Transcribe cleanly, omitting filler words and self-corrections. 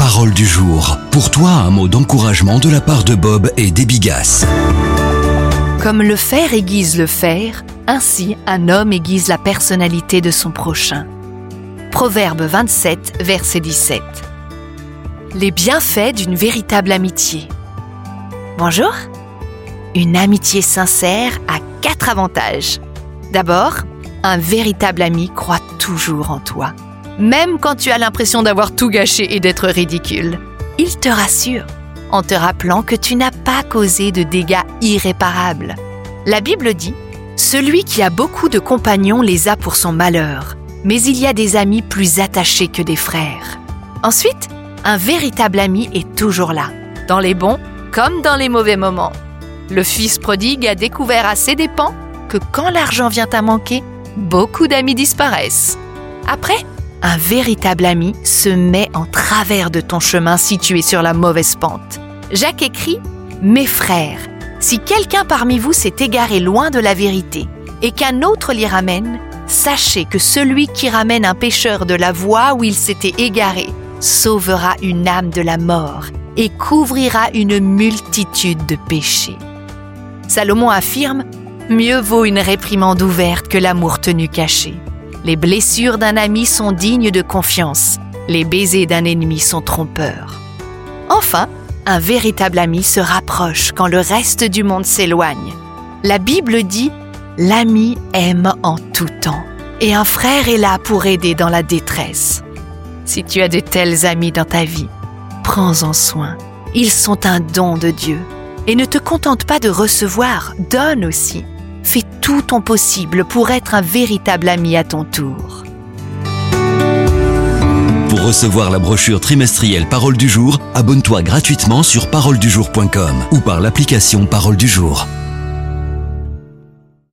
Parole du jour. Pour toi, un mot d'encouragement de la part de Bob et d'Ebigas. Comme le fer aiguise le fer, ainsi un homme aiguise la personnalité de son prochain. Proverbe 27, verset 17. Les bienfaits d'une véritable amitié. Bonjour. Une amitié sincère a 4 avantages. D'abord, un véritable ami croit toujours en toi, même quand tu as l'impression d'avoir tout gâché et d'être ridicule. Il te rassure en te rappelant que tu n'as pas causé de dégâts irréparables. La Bible dit « Celui qui a beaucoup de compagnons les a pour son malheur, mais il y a des amis plus attachés que des frères. » Ensuite, un véritable ami est toujours là, dans les bons comme dans les mauvais moments. Le fils prodigue a découvert à ses dépens que quand l'argent vient à manquer, beaucoup d'amis disparaissent. Après, un véritable ami se met en travers de ton chemin si tu es sur la mauvaise pente. Jacques écrit « Mes frères, si quelqu'un parmi vous s'est égaré loin de la vérité et qu'un autre l'y ramène, sachez que celui qui ramène un pécheur de la voie où il s'était égaré sauvera une âme de la mort et couvrira une multitude de péchés. » Salomon affirme « Mieux vaut une réprimande ouverte que l'amour tenu caché. Les blessures d'un ami sont dignes de confiance. Les baisers d'un ennemi sont trompeurs. » Enfin, un véritable ami se rapproche quand le reste du monde s'éloigne. La Bible dit « L'ami aime en tout temps et un frère est là pour aider dans la détresse. » Si tu as de tels amis dans ta vie, prends-en soin. Ils sont un don de Dieu. Et ne te contente pas de recevoir, donne aussi. Fais tout ton possible pour être un véritable ami à ton tour. Pour recevoir la brochure trimestrielle Parole du jour, abonne-toi gratuitement sur paroledujour.com ou par l'application Parole du jour.